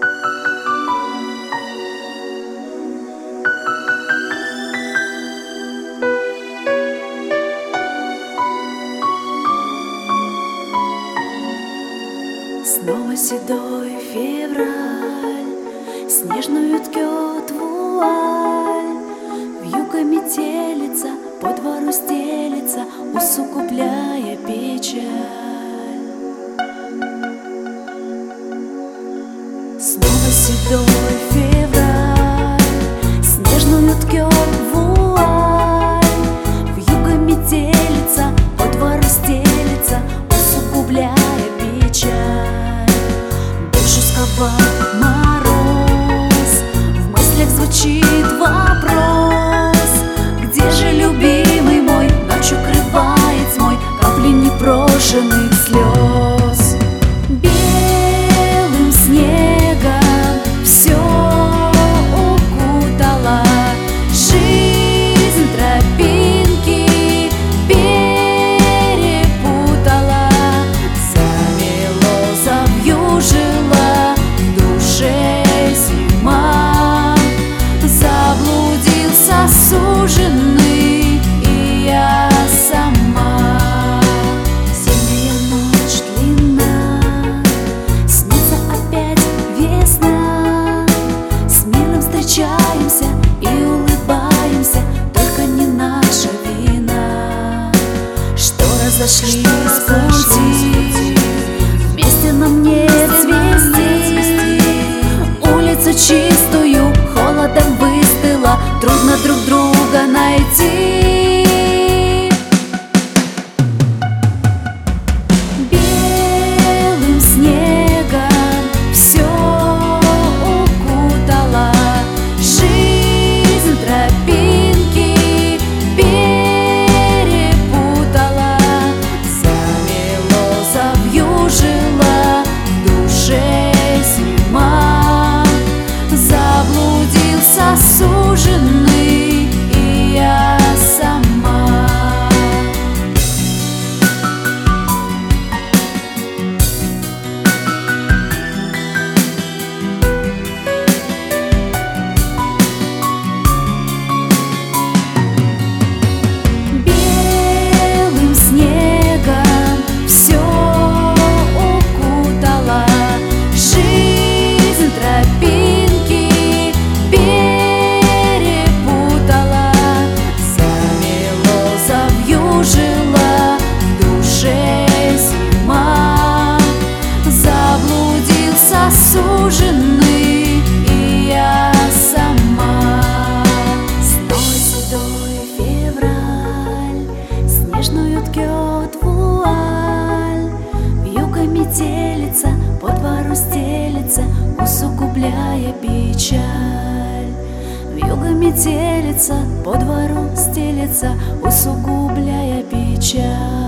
Снова седой февраль снежную ткет вуаль, вьюга метелица по двору стелется, усугубляя печаль. Снова седой февраль снежную ткет вуаль, вьюга метелица по двору стелется, усугубляя печаль. Душу сковал мороз, в мыслях звучит вопрос: где же любимый мой? Ночь укрывает тьмой капли непрошенных слез. Белым снегом все укутала, жизнь тропинки перепутала, замело, завьюжило в душе зима, заблудился суженый и я сама. Зимняя ночь длинна, снится опять весна, смелым встречаемся и улыбаемся, только не наша вина, что разошлись пути, вместе нам нет звезды. Улицу чистую холодом выстыла, трудно друг друга найти. Белым снегом все укутала, жизнь тропинки перепутала, замело, завьюжило в душе зима, заблудился суженый и я сама. Белым снегом все укутала, жизнь тропинки перепутала, замело, завьюжило в душе зима, заблудился суженый и я сама. Снова седой февраль снежную ткет вуаль, вьюга метелица по двору стелется, усугубляя печаль. Вьюга метелица по двору стелется, усугубляя печаль.